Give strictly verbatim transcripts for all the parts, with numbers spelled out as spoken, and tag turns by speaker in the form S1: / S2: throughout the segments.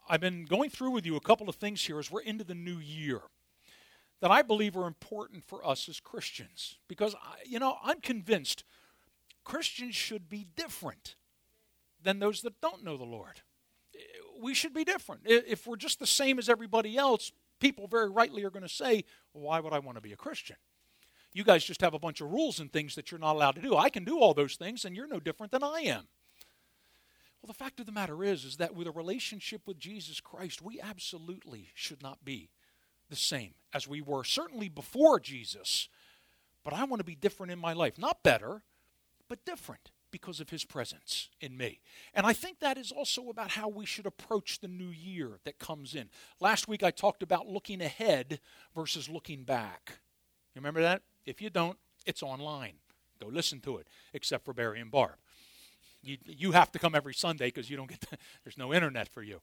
S1: I've been going through with you a couple of things here as we're into the new year that I believe are important for us as Christians. Because, you know, I'm convinced Christians should be different than those that don't know the Lord. We should be different. If we're just the same as everybody else, people very rightly are going to say, well, why would I want to be a Christian? You guys just have a bunch of rules and things that you're not allowed to do. I can do all those things, and you're no different than I am. Well, the fact of the matter is, is that with a relationship with Jesus Christ, we absolutely should not be the same as we were, certainly before Jesus. But I want to be different in my life. Not better, but different because of his presence in me. And I think that is also about how we should approach the new year that comes in. Last week I talked about looking ahead versus looking back. You remember that? If you don't, it's online. Go listen to it, except for Barry and Barb. You, you have to come every Sunday because you don't get the, there's no internet for you.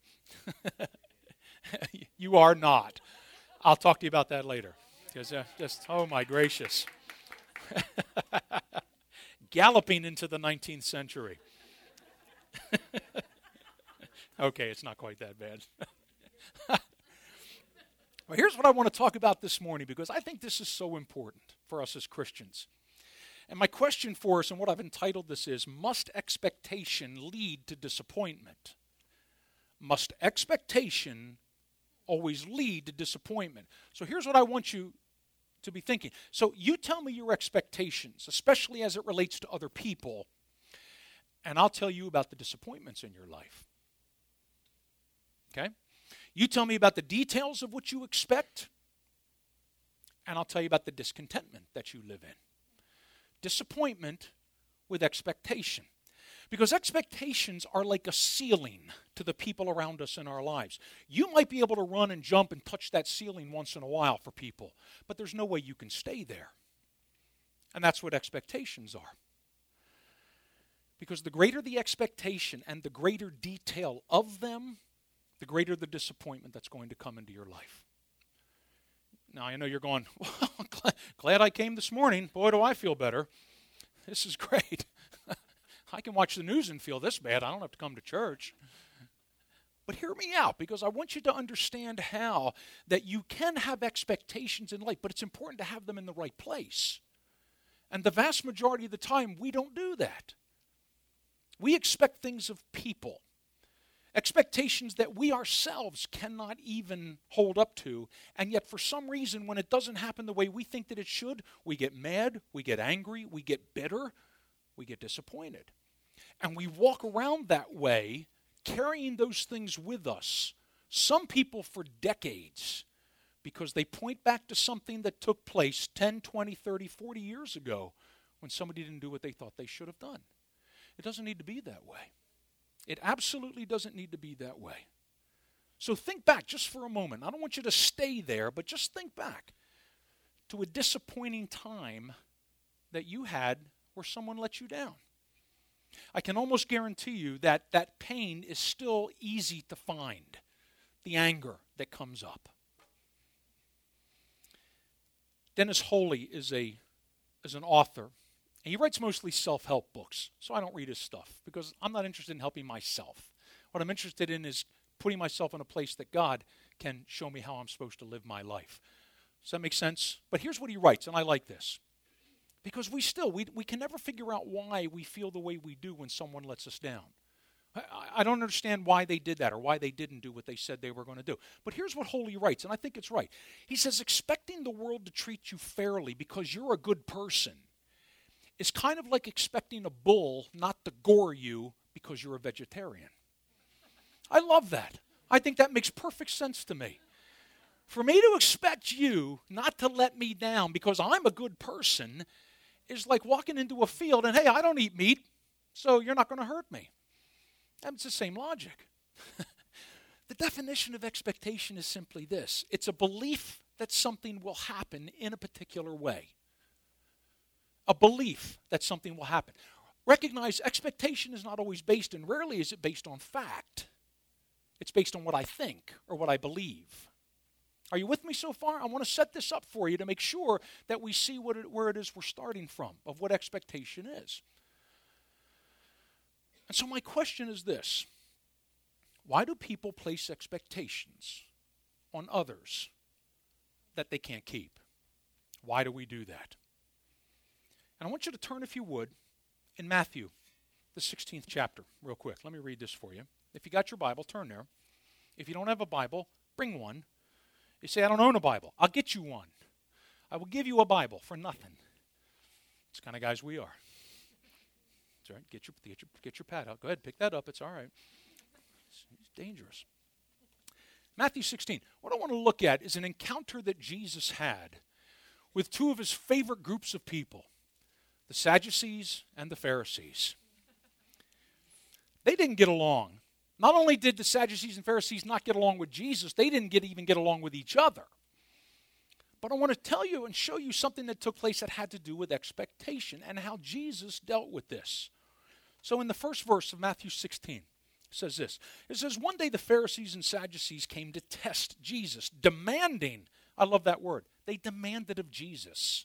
S1: You are not. I'll talk to you about that later. Because uh, just, oh my gracious. Galloping into the nineteenth century. Okay, it's not quite that bad. Well, here's what I want to talk about this morning because I think this is so important for us as Christians. And my question for us and what I've entitled this is, must expectation lead to disappointment? Must expectation always lead to disappointment? So here's what I want you to be thinking. So you tell me your expectations, especially as it relates to other people, and I'll tell you about the disappointments in your life. Okay? You tell me about the details of what you expect, and I'll tell you about the discontentment that you live in. Disappointment with expectation. Because expectations are like a ceiling to the people around us in our lives. You might be able to run and jump and touch that ceiling once in a while for people, but there's no way you can stay there. And that's what expectations are. Because the greater the expectation and the greater detail of them, the greater the disappointment that's going to come into your life. Now, I know you're going, well, glad, glad I came this morning. Boy, do I feel better. This is great. I can watch the news and feel this bad. I don't have to come to church. But hear me out, because I want you to understand how that you can have expectations in life, but it's important to have them in the right place. And the vast majority of the time, we don't do that. We expect things of people. Expectations that we ourselves cannot even hold up to, and yet for some reason when it doesn't happen the way we think that it should, we get mad, we get angry, we get bitter, we get disappointed. And we walk around that way, carrying those things with us, some people for decades, because they point back to something that took place ten, twenty, thirty, forty years ago when somebody didn't do what they thought they should have done. It doesn't need to be that way. It absolutely doesn't need to be that way. So think back just for a moment. I don't want you to stay there, but just think back to a disappointing time that you had where someone let you down. I can almost guarantee you that that pain is still easy to find, the anger that comes up. Dennis Holy is a is an author. And he writes mostly self-help books, so I don't read his stuff because I'm not interested in helping myself. What I'm interested in is putting myself in a place that God can show me how I'm supposed to live my life. Does that make sense? But here's what he writes, and I like this. Because we still, we, we can never figure out why we feel the way we do when someone lets us down. I, I don't understand why they did that or why they didn't do what they said they were going to do. But here's what Holy writes, and I think it's right. He says, expecting the world to treat you fairly because you're a good person is kind of like expecting a bull not to gore you because you're a vegetarian. I love that. I think that makes perfect sense to me. For me to expect you not to let me down because I'm a good person is like walking into a field and, hey, I don't eat meat, so you're not going to hurt me. And it's the same logic. The definition of expectation is simply this. It's a belief that something will happen in a particular way. A belief that something will happen. Recognize expectation is not always based, and rarely is it based on fact. It's based on what I think or what I believe. Are you with me so far? I want to set this up for you to make sure that we see what it, where it is we're starting from, of what expectation is. And so my question is this. Why do people place expectations on others that they can't keep? Why do we do that? And I want you to turn, if you would, in Matthew, the sixteenth chapter, real quick. Let me read this for you. If you got your Bible, turn there. If you don't have a Bible, bring one. You say, I don't own a Bible. I'll get you one. I will give you a Bible for nothing. It's the kind of guys we are. That's right. Get your, get your, get your pad out. Go ahead, pick that up. It's all right. It's, it's dangerous. Matthew sixteen. What I want to look at is an encounter that Jesus had with two of his favorite groups of people, the Sadducees and the Pharisees. They didn't get along. Not only did the Sadducees and Pharisees not get along with Jesus, they didn't get, even get along with each other. But I want to tell you and show you something that took place that had to do with expectation and how Jesus dealt with this. So in the first verse of Matthew sixteen, it says this. It says, one day the Pharisees and Sadducees came to test Jesus, demanding, I love that word, they demanded of Jesus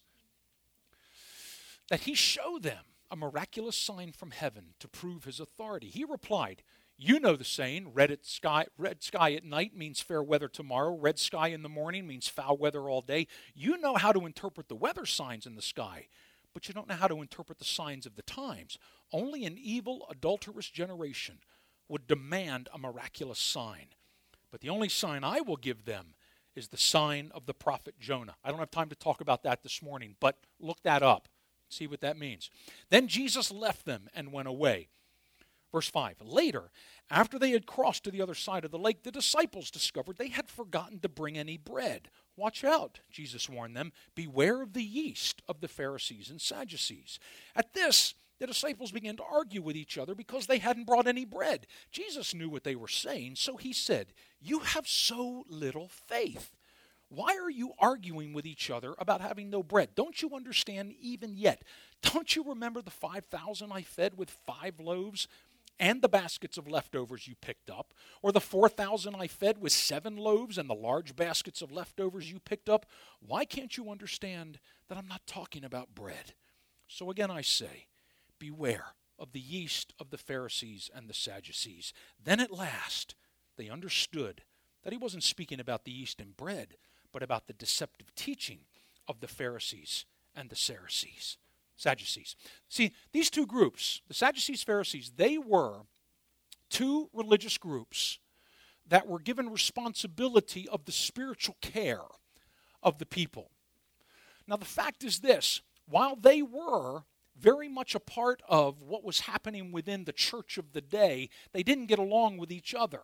S1: that he show them a miraculous sign from heaven to prove his authority. He replied, you know the saying, red, at sky, red sky at night means fair weather tomorrow. Red sky in the morning means foul weather all day. You know how to interpret the weather signs in the sky, but you don't know how to interpret the signs of the times. Only an evil, adulterous generation would demand a miraculous sign. But the only sign I will give them is the sign of the prophet Jonah. I don't have time to talk about that this morning, but look that up. See what that means. Then Jesus left them and went away. Verse five, later, after they had crossed to the other side of the lake, the disciples discovered they had forgotten to bring any bread. Watch out, Jesus warned them. Beware of the yeast of the Pharisees and Sadducees. At this, the disciples began to argue with each other because they hadn't brought any bread. Jesus knew what they were saying, so he said, you have so little faith. Why are you arguing with each other about having no bread? Don't you understand even yet? Don't you remember the five thousand I fed with five loaves and the baskets of leftovers you picked up? Or the four thousand I fed with seven loaves and the large baskets of leftovers you picked up? Why can't you understand that I'm not talking about bread? So again I say, beware of the yeast of the Pharisees and the Sadducees. Then at last they understood that he wasn't speaking about the yeast and bread, but about the deceptive teaching of the Pharisees and the Sadducees. Sadducees. See, these two groups, the Sadducees, Pharisees, they were two religious groups that were given responsibility of the spiritual care of the people. Now, the fact is this, while they were very much a part of what was happening within the church of the day, they didn't get along with each other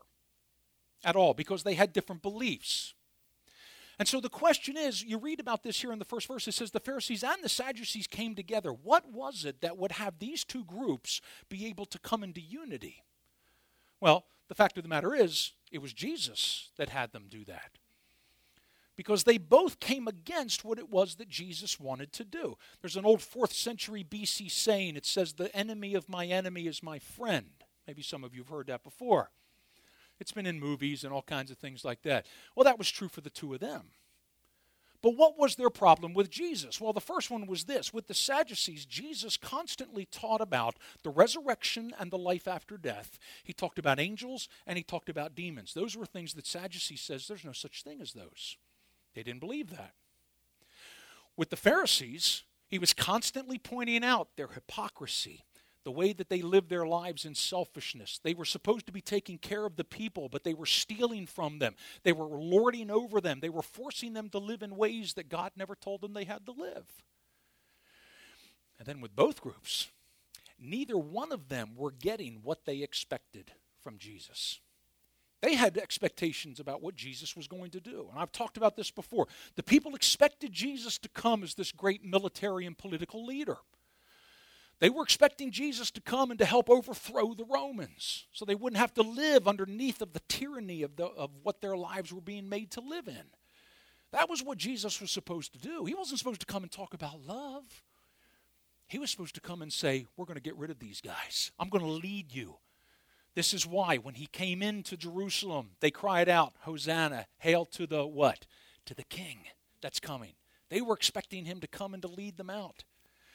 S1: at all because they had different beliefs. And so the question is, you read about this here in the first verse, it says the Pharisees and the Sadducees came together. What was it that would have these two groups be able to come into unity? Well, the fact of the matter is, it was Jesus that had them do that. Because they both came against what it was that Jesus wanted to do. There's an old fourth century B C saying, it says, the enemy of my enemy is my friend. Maybe some of you have heard that before. It's been in movies and all kinds of things like that. Well, that was true for the two of them. But what was their problem with Jesus? Well, the first one was this. With the Sadducees, Jesus constantly taught about the resurrection and the life after death. He talked about angels and he talked about demons. Those were things that Sadducees says there's no such thing as those. They didn't believe that. With the Pharisees, he was constantly pointing out their hypocrisy, the way that they lived their lives in selfishness. They were supposed to be taking care of the people, but they were stealing from them. They were lording over them. They were forcing them to live in ways that God never told them they had to live. And then with both groups, neither one of them were getting what they expected from Jesus. They had expectations about what Jesus was going to do. And I've talked about this before. The people expected Jesus to come as this great military and political leader. They were expecting Jesus to come and to help overthrow the Romans so they wouldn't have to live underneath of the tyranny of, the, of what their lives were being made to live in. That was what Jesus was supposed to do. He wasn't supposed to come and talk about love. He was supposed to come and say, we're going to get rid of these guys. I'm going to lead you. This is why when he came into Jerusalem, they cried out, Hosanna, hail to the what? To the King that's coming. They were expecting him to come and to lead them out.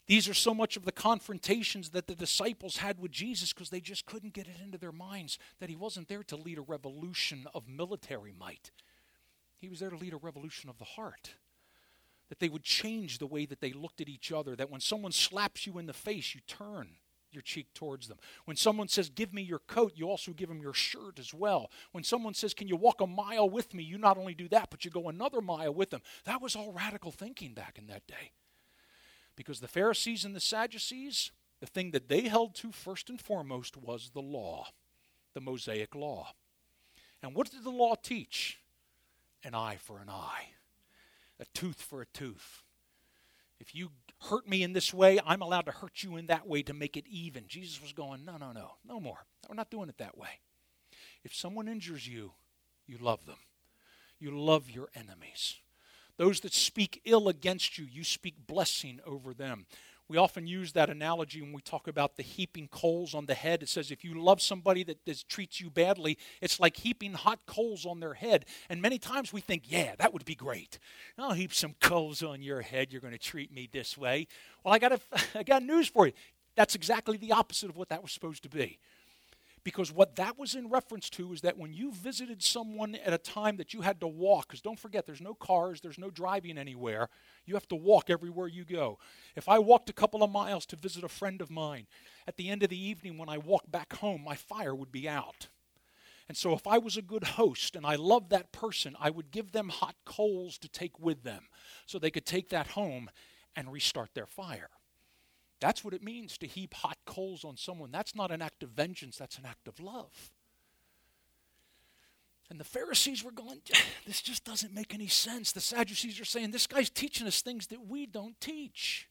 S1: These are so much of the confrontations that the disciples had with Jesus because they just couldn't get it into their minds that he wasn't there to lead a revolution of military might. He was there to lead a revolution of the heart. That they would change the way that they looked at each other. That when someone slaps you in the face, you turn your cheek towards them. When someone says, give me your coat, you also give them your shirt as well. When someone says, can you walk a mile with me, you not only do that, but you go another mile with them. That was all radical thinking back in that day. Because the Pharisees and the Sadducees, the thing that they held to first and foremost was the law, the Mosaic law. And what did the law teach? An eye for an eye, a tooth for a tooth. If you hurt me in this way, I'm allowed to hurt you in that way to make it even. Jesus was going, no, no, no, no more. We're not doing it that way. If someone injures you, you love them. You love your enemies. Those that speak ill against you, you speak blessing over them. We often use that analogy when we talk about the heaping coals on the head. It says if you love somebody that, that treats you badly, it's like heaping hot coals on their head. And many times we think, yeah, that would be great. I'll heap some coals on your head. You're going to treat me this way. Well, I got a, I got news for you. That's exactly the opposite of what that was supposed to be. Because what that was in reference to is that when you visited someone at a time that you had to walk, because don't forget, there's no cars, there's no driving anywhere. You have to walk everywhere you go. If I walked a couple of miles to visit a friend of mine, at the end of the evening when I walked back home, my fire would be out. And so if I was a good host and I loved that person, I would give them hot coals to take with them so they could take that home and restart their fire. That's what it means to heap hot coals on someone. That's not an act of vengeance, that's an act of love. And the Pharisees were going, this just doesn't make any sense. The Sadducees are saying, this guy's teaching us things that we don't teach.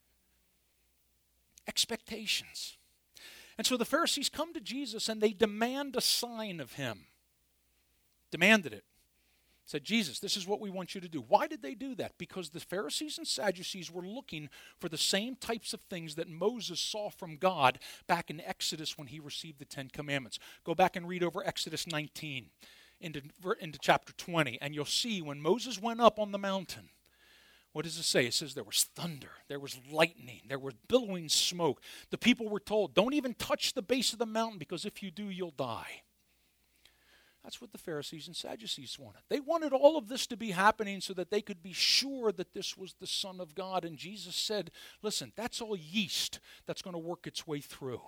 S1: Expectations. And so the Pharisees come to Jesus and they demand a sign of him. Demanded it. Said, Jesus, this is what we want you to do. Why did they do that? Because the Pharisees and Sadducees were looking for the same types of things that Moses saw from God back in Exodus when he received the Ten Commandments. Go back and read over Exodus nineteen into, into chapter twenty, and you'll see when Moses went up on the mountain, what does it say? It says there was thunder, there was lightning, there was billowing smoke. The people were told, don't even touch the base of the mountain because if you do, you'll die. That's what the Pharisees and Sadducees wanted. They wanted all of this to be happening so that they could be sure that this was the Son of God. And Jesus said, listen, that's all yeast that's going to work its way through.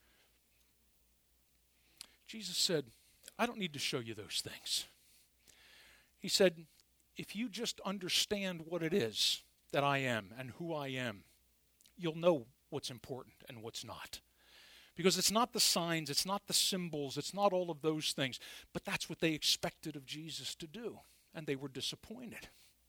S1: Jesus said, I don't need to show you those things. He said, if you just understand what it is that I am and who I am, you'll know what's important and what's not. Because it's not the signs, it's not the symbols, it's not all of those things. But that's what they expected of Jesus to do. And they were disappointed.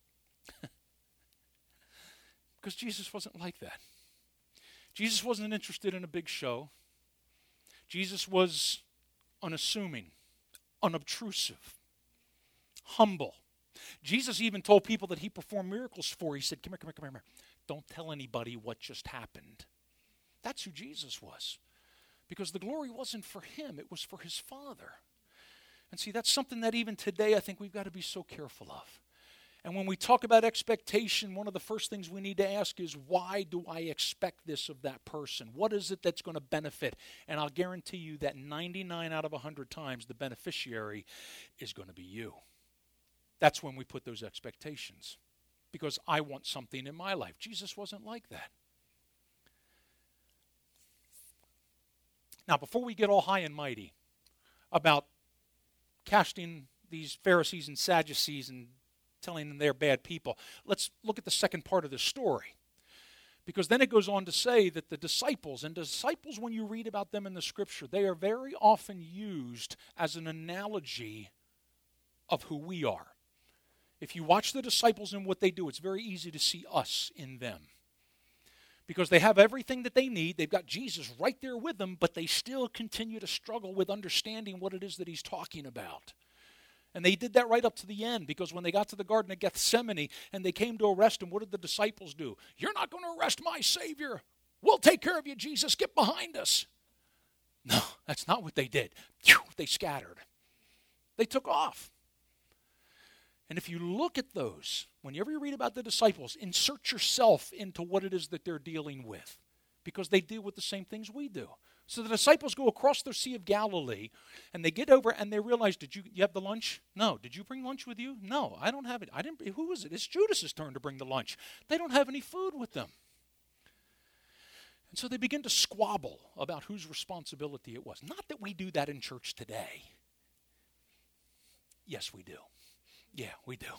S1: Because Jesus wasn't like that. Jesus wasn't interested in a big show. Jesus was unassuming, unobtrusive, humble. Jesus even told people that he performed miracles for. He said, come here, come here, come here, come here. Don't tell anybody what just happened. That's who Jesus was. Because the glory wasn't for him, it was for his Father. And see, that's something that even today I think we've got to be so careful of. And when we talk about expectation, one of the first things we need to ask is, why do I expect this of that person? What is it that's going to benefit? And I'll guarantee you that ninety-nine out of one hundred times the beneficiary is going to be you. That's when we put those expectations. Because I want something in my life. Jesus wasn't like that. Now, before we get all high and mighty about casting these Pharisees and Sadducees and telling them they're bad people, let's look at the second part of the story. Because then it goes on to say that the disciples, and disciples, when you read about them in the Scripture, they are very often used as an analogy of who we are. If you watch the disciples and what they do, it's very easy to see us in them. Because they have everything that they need. They've got Jesus right there with them, but they still continue to struggle with understanding what it is that he's talking about. And they did that right up to the end, because when they got to the Garden of Gethsemane and they came to arrest him, what did the disciples do? You're not going to arrest my Savior. We'll take care of you, Jesus. Get behind us. No, that's not what they did. They scattered. They took off. And if you look at those, whenever you read about the disciples, insert yourself into what it is that they're dealing with, because they deal with the same things we do. So the disciples go across the Sea of Galilee, and they get over and they realize, did you, you have the lunch? No. Did you bring lunch with you? No, I don't have it. I didn't. Who is it? It's Judas's turn to bring the lunch. They don't have any food with them. And so they begin to squabble about whose responsibility it was. Not that we do that in church today. Yes, we do. Yeah, we do.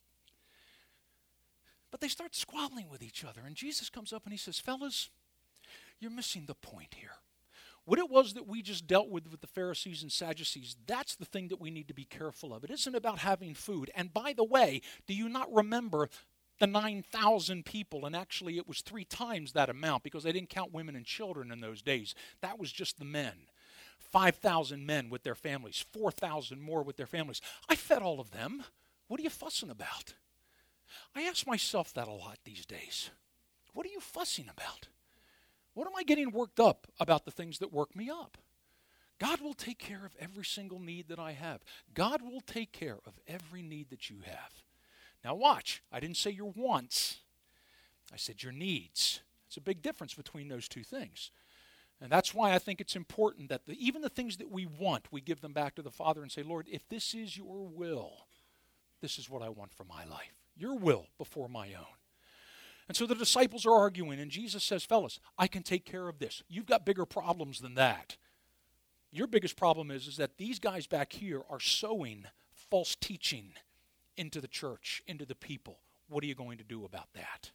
S1: But they start squabbling with each other, and Jesus comes up and he says, fellas, you're missing the point here. What it was that we just dealt with with the Pharisees and Sadducees, that's the thing that we need to be careful of. It isn't about having food. And by the way, do you not remember the nine thousand people? And actually it was three times that amount, because they didn't count women and children in those days. That was just the men. five thousand men with their families, four thousand more with their families. I fed all of them. What are you fussing about? I ask myself that a lot these days. What are you fussing about? What am I getting worked up about the things that work me up? God will take care of every single need that I have. God will take care of every need that you have. Now watch, I didn't say your wants. I said your needs. It's a big difference between those two things. And that's why I think it's important that the, even the things that we want, we give them back to the Father and say, Lord, if this is your will, this is what I want for my life. Your will before my own. And so the disciples are arguing, and Jesus says, fellas, I can take care of this. You've got bigger problems than that. Your biggest problem is, is that these guys back here are sowing false teaching into the church, into the people. What are you going to do about that?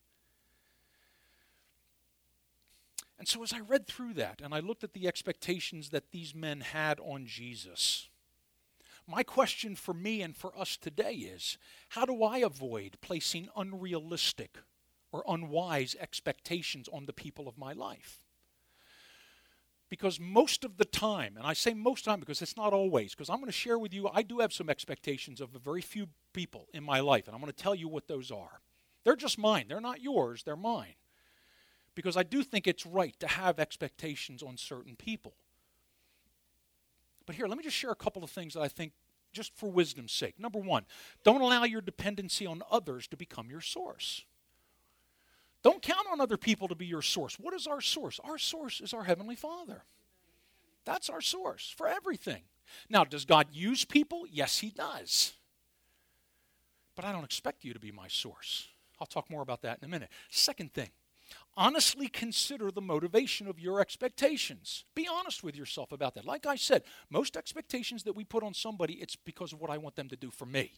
S1: And so as I read through that, and I looked at the expectations that these men had on Jesus, my question for me and for us today is, how do I avoid placing unrealistic or unwise expectations on the people of my life? Because most of the time, and I say most of the time because it's not always, because I'm going to share with you, I do have some expectations of a very few people in my life, and I'm going to tell you what those are. They're just mine. They're not yours. They're mine. Because I do think it's right to have expectations on certain people. But here, let me just share a couple of things that I think, just for wisdom's sake. Number one, don't allow your dependency on others to become your source. Don't count on other people to be your source. What is our source? Our source is our Heavenly Father. That's our source for everything. Now, does God use people? Yes, He does. But I don't expect you to be my source. I'll talk more about that in a minute. Second thing, honestly consider the motivation of your expectations. Be honest with yourself about that. Like I said, most expectations that we put on somebody, it's because of what I want them to do for me.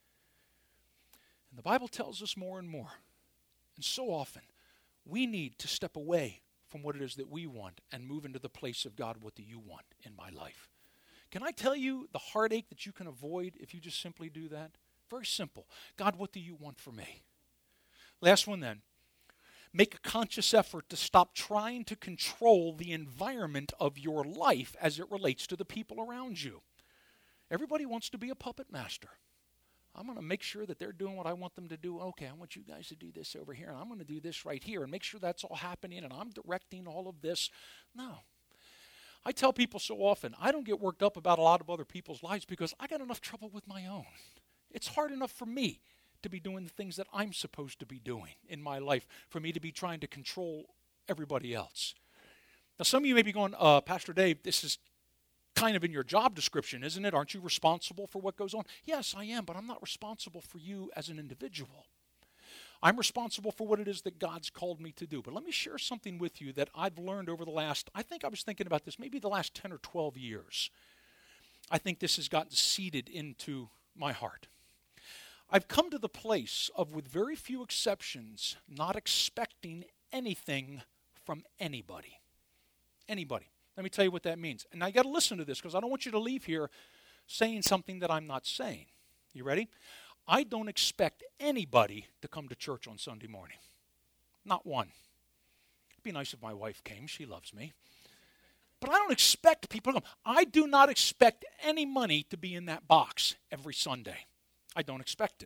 S1: And the Bible tells us more and more. And so often, we need to step away from what it is that we want and move into the place of God, what do you want in my life? Can I tell you the heartache that you can avoid if you just simply do that? Very simple. God, what do you want for me? Last one then. Make a conscious effort to stop trying to control the environment of your life as it relates to the people around you. Everybody wants to be a puppet master. I'm going to make sure that they're doing what I want them to do. Okay, I want you guys to do this over here, and I'm going to do this right here, and make sure that's all happening, and I'm directing all of this. No. I tell people so often, I don't get worked up about a lot of other people's lives because I got enough trouble with my own. It's hard enough for me to be doing the things that I'm supposed to be doing in my life, for me to be trying to control everybody else. Now, some of you may be going, uh, Pastor Dave, this is kind of in your job description, isn't it? Aren't you responsible for what goes on? Yes, I am, but I'm not responsible for you as an individual. I'm responsible for what it is that God's called me to do. But let me share something with you that I've learned over the last, I think I was thinking about this, maybe the last ten or twelve years. I think this has gotten seeded into my heart. I've come to the place of, with very few exceptions, not expecting anything from anybody. Anybody. Let me tell you what that means. And I got to listen to this because I don't want you to leave here saying something that I'm not saying. You ready? I don't expect anybody to come to church on Sunday morning. Not one. It'd be nice if my wife came. She loves me. But I don't expect people to come. I do not expect any money to be in that box every Sunday. I don't expect it.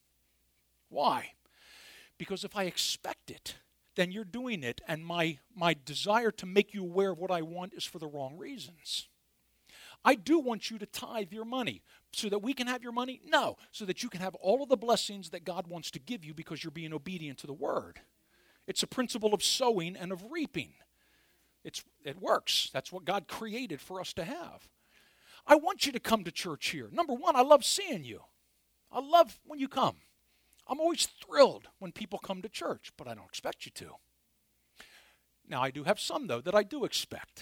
S1: Why? Because if I expect it, then you're doing it, and my, my desire to make you aware of what I want is for the wrong reasons. I do want you to tithe your money so that we can have your money. No, so that you can have all of the blessings that God wants to give you because you're being obedient to the word. It's a principle of sowing and of reaping. It's, it works. That's what God created for us to have. I want you to come to church here. Number one, I love seeing you. I love when you come. I'm always thrilled when people come to church, but I don't expect you to. Now, I do have some, though, that I do expect.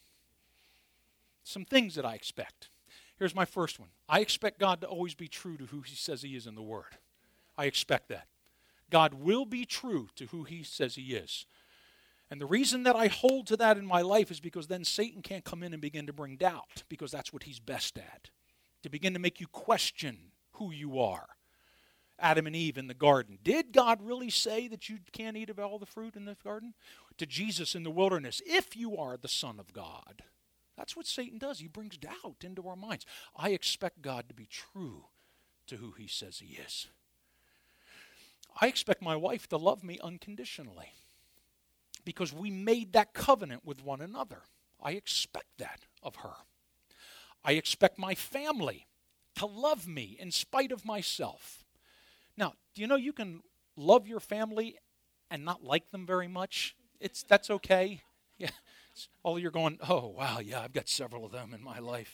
S1: Some things that I expect. Here's my first one. I expect God to always be true to who he says he is in the Word. I expect that. God will be true to who he says he is. And the reason that I hold to that in my life is because then Satan can't come in and begin to bring doubt, because that's what he's best at. To begin to make you question who you are. Adam and Eve in the garden. Did God really say that you can't eat of all the fruit in the garden? To Jesus in the wilderness, if you are the Son of God. That's what Satan does. He brings doubt into our minds. I expect God to be true to who he says he is. I expect my wife to love me unconditionally because we made that covenant with one another. I expect that of her. I expect my family to love me in spite of myself. Now, do you know you can love your family and not like them very much? It's that's okay. Yeah. All you're going, oh, wow, yeah, I've got several of them in my life.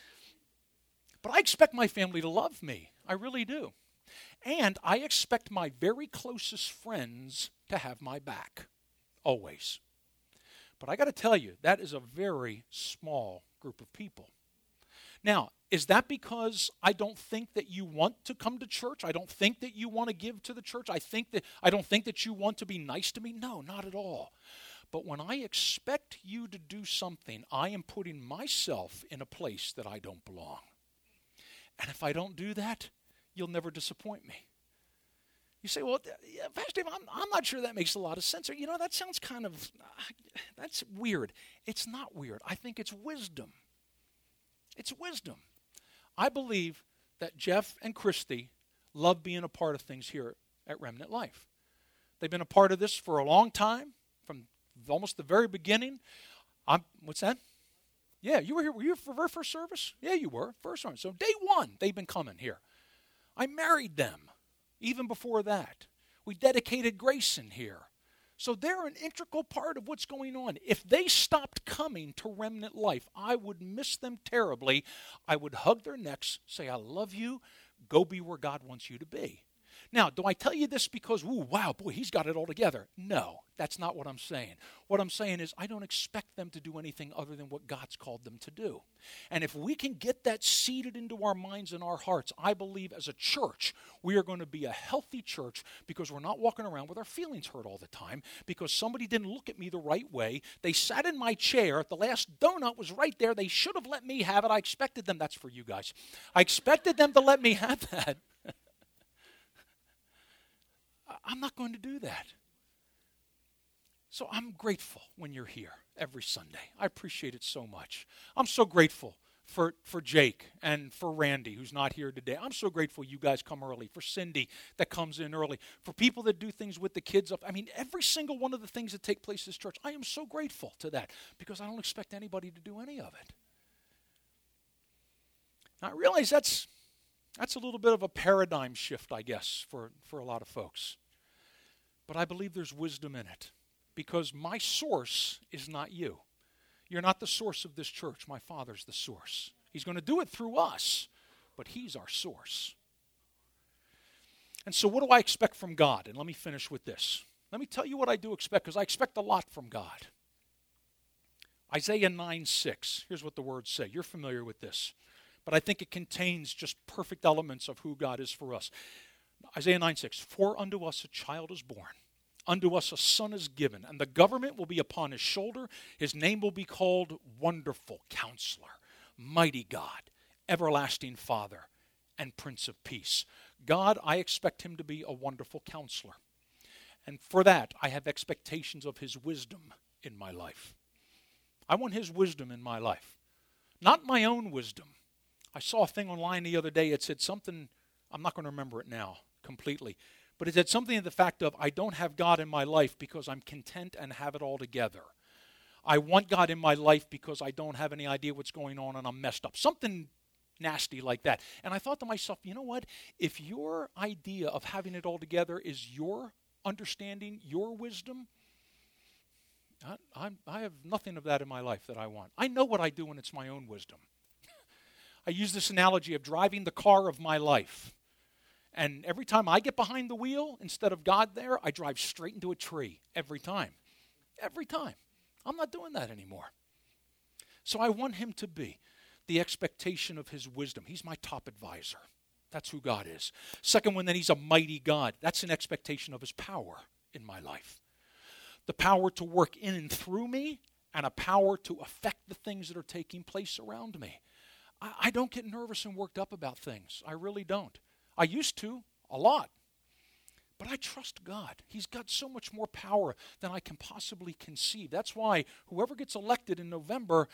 S1: But I expect my family to love me. I really do. And I expect my very closest friends to have my back. Always. But I got to tell you, that is a very small group of people. Now, is that because I don't think that you want to come to church? I don't think that you want to give to the church? I think that I don't think that you want to be nice to me? No, not at all. But when I expect you to do something, I am putting myself in a place that I don't belong. And if I don't do that, you'll never disappoint me. You say, well, yeah, Pastor Dave, I'm, I'm not sure that makes a lot of sense. Or, you know, that sounds kind of, uh, that's weird. It's not weird. I think it's wisdom. It's wisdom. I believe that Jeff and Christy love being a part of things here at Remnant Life. They've been a part of this for a long time, from almost the very beginning. I'm, what's that? Yeah, you were here. Were you for our first service? Yeah, you were. First one. So day one, they've been coming here. I married them even before that. We dedicated Grayson here. So they're an integral part of what's going on. If they stopped coming to Remnant Life, I would miss them terribly. I would hug their necks, say, I love you. Go be where God wants you to be. Now, do I tell you this because, ooh, wow, boy, he's got it all together? No, that's not what I'm saying. What I'm saying is I don't expect them to do anything other than what God's called them to do. And if we can get that seeded into our minds and our hearts, I believe as a church, we are going to be a healthy church because we're not walking around with our feelings hurt all the time because somebody didn't look at me the right way. They sat in my chair. The last donut was right there. They should have let me have it. I expected them. That's for you guys. I expected them to let me have that. I'm not going to do that. So I'm grateful when you're here every Sunday. I appreciate it so much. I'm so grateful for, for Jake and for Randy, who's not here today. I'm so grateful you guys come early. For Cindy that comes in early. For people that do things with the kids up. I mean, every single one of the things that take place in this church, I am so grateful to that because I don't expect anybody to do any of it. Now, I realize that's, that's a little bit of a paradigm shift, I guess, for, for a lot of folks. But I believe there's wisdom in it because my source is not you. You're not the source of this church. My Father's the source. He's going to do it through us, but he's our source. And so what do I expect from God? And let me finish with this. Let me tell you what I do expect because I expect a lot from God. Isaiah nine six. Here's what the words say. You're familiar with this. But I think it contains just perfect elements of who God is for us. Isaiah nine six, for unto us a child is born, unto us a son is given, and the government will be upon his shoulder. His name will be called Wonderful Counselor, Mighty God, Everlasting Father, and Prince of Peace. God, I expect him to be a wonderful counselor. And for that, I have expectations of his wisdom in my life. I want his wisdom in my life, not my own wisdom. I saw a thing online the other day. It said something, I'm not going to remember it now completely, but it said something to the fact of I don't have God in my life because I'm content and have it all together. I want God in my life because I don't have any idea what's going on and I'm messed up. Something nasty like that. And I thought to myself, you know what? If your idea of having it all together is your understanding, your wisdom, I, I'm, I have nothing of that in my life that I want. I know what I do when it's my own wisdom. I use this analogy of driving the car of my life. And every time I get behind the wheel, instead of God there, I drive straight into a tree. Every time. Every time. I'm not doing that anymore. So I want him to be the expectation of his wisdom. He's my top advisor. That's who God is. Second one, then he's a mighty God. That's an expectation of his power in my life. The power to work in and through me, and a power to affect the things that are taking place around me. I, I don't get nervous and worked up about things. I really don't. I used to, a lot. But I trust God. He's got so much more power than I can possibly conceive. That's why whoever gets elected in November,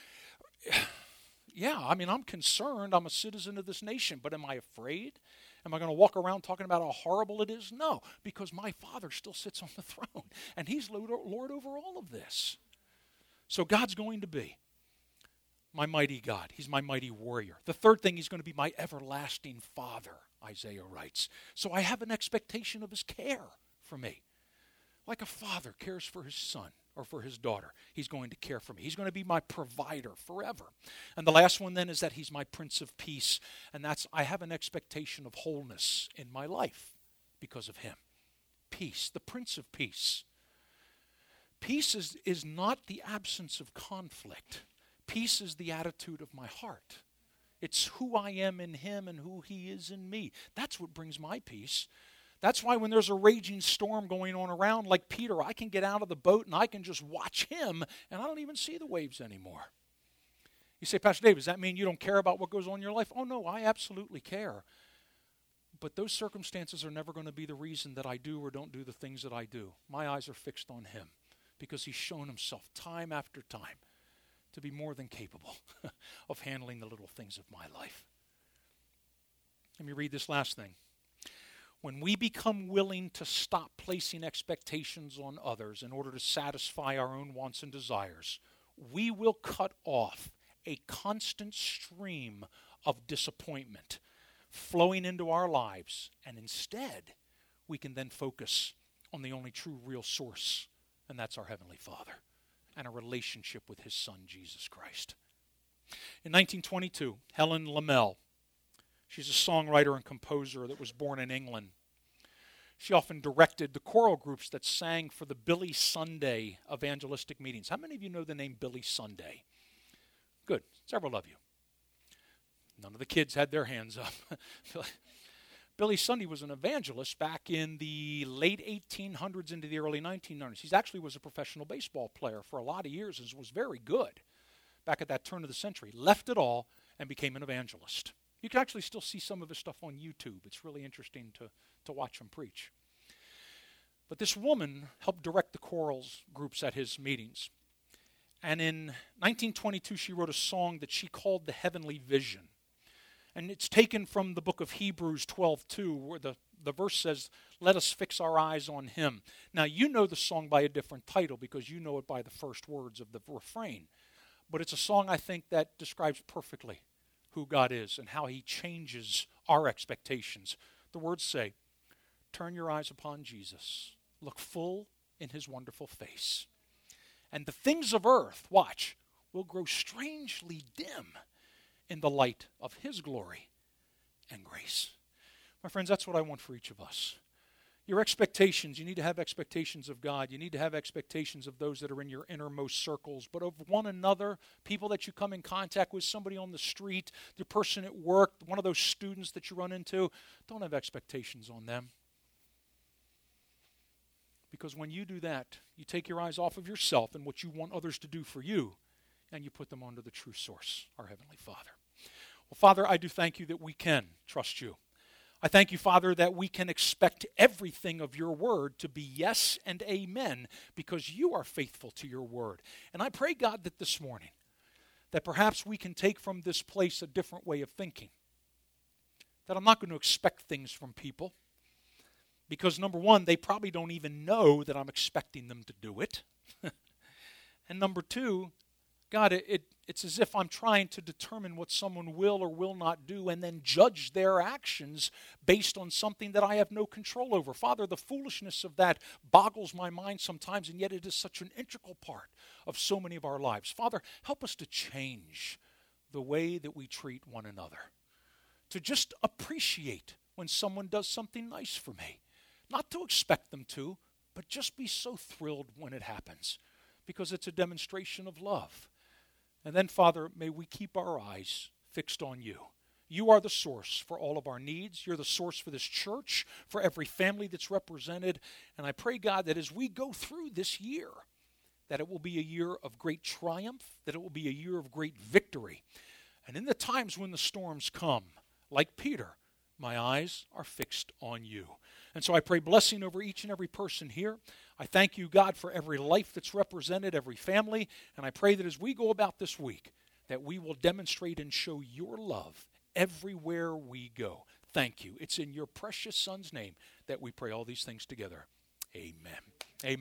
S1: yeah, I mean, I'm concerned. I'm a citizen of this nation. But am I afraid? Am I going to walk around talking about how horrible it is? No, because my Father still sits on the throne, and he's Lord over all of this. So God's going to be my mighty God. He's my mighty warrior. The third thing, he's going to be my everlasting Father, Isaiah writes. So I have an expectation of his care for me. Like a father cares for his son or for his daughter, he's going to care for me. He's going to be my provider forever. And the last one then is that he's my Prince of Peace. And that's, I have an expectation of wholeness in my life because of him. Peace, the Prince of Peace. Peace is, is not the absence of conflict. Peace is the attitude of my heart. It's who I am in him and who he is in me. That's what brings my peace. That's why when there's a raging storm going on around, like Peter, I can get out of the boat and I can just watch him, and I don't even see the waves anymore. You say, Pastor Dave, does that mean you don't care about what goes on in your life? Oh, no, I absolutely care. But those circumstances are never going to be the reason that I do or don't do the things that I do. My eyes are fixed on him because he's shown himself time after time to be more than capable of handling the little things of my life. Let me read this last thing. When we become willing to stop placing expectations on others in order to satisfy our own wants and desires, we will cut off a constant stream of disappointment flowing into our lives, and instead we can then focus on the only true real source, and that's our Heavenly Father and a relationship with his Son, Jesus Christ. In nineteen twenty-two, Helen Lamell, she's a songwriter and composer that was born in England. She often directed the choral groups that sang for the Billy Sunday evangelistic meetings. How many of you know the name Billy Sunday? Good, several of you. None of the kids had their hands up. Billy Sunday was an evangelist back in the late eighteen hundreds into the early nineteen hundreds. He actually was a professional baseball player for a lot of years and was very good back at that turn of the century. Left it all and became an evangelist. You can actually still see some of his stuff on YouTube. It's really interesting to, to watch him preach. But this woman helped direct the chorals groups at his meetings. And in nineteen twenty-two, she wrote a song that she called The Heavenly Vision. And it's taken from the book of Hebrews twelve two, where the, the verse says, let us fix our eyes on him. Now, you know the song by a different title because you know it by the first words of the refrain. But it's a song, I think, that describes perfectly who God is and how he changes our expectations. The words say, turn your eyes upon Jesus. Look full in his wonderful face. And the things of earth, watch, will grow strangely dim in the light of his glory and grace. My friends, that's what I want for each of us. Your expectations, you need to have expectations of God. You need to have expectations of those that are in your innermost circles, but of one another, people that you come in contact with, somebody on the street, the person at work, one of those students that you run into. Don't have expectations on them. Because when you do that, you take your eyes off of yourself and what you want others to do for you, and you put them onto the true source, our Heavenly Father. Well, Father, I do thank you that we can trust you. I thank you, Father, that we can expect everything of your word to be yes and amen because you are faithful to your word. And I pray, God, that this morning, that perhaps we can take from this place a different way of thinking. That I'm not going to expect things from people because, number one, they probably don't even know that I'm expecting them to do it. And number two, God, it, it, it's as if I'm trying to determine what someone will or will not do and then judge their actions based on something that I have no control over. Father, the foolishness of that boggles my mind sometimes, and yet it is such an integral part of so many of our lives. Father, help us to change the way that we treat one another, to just appreciate when someone does something nice for me, not to expect them to, but just be so thrilled when it happens, because it's a demonstration of love. And then, Father, may we keep our eyes fixed on you. You are the source for all of our needs. You're the source for this church, for every family that's represented. And I pray, God, that as we go through this year, that it will be a year of great triumph, that it will be a year of great victory. And in the times when the storms come, like Peter, my eyes are fixed on you. And so I pray blessing over each and every person here. I thank you, God, for every life that's represented, every family. And I pray that as we go about this week, that we will demonstrate and show your love everywhere we go. Thank you. It's in your precious Son's name that we pray all these things together. Amen. Amen.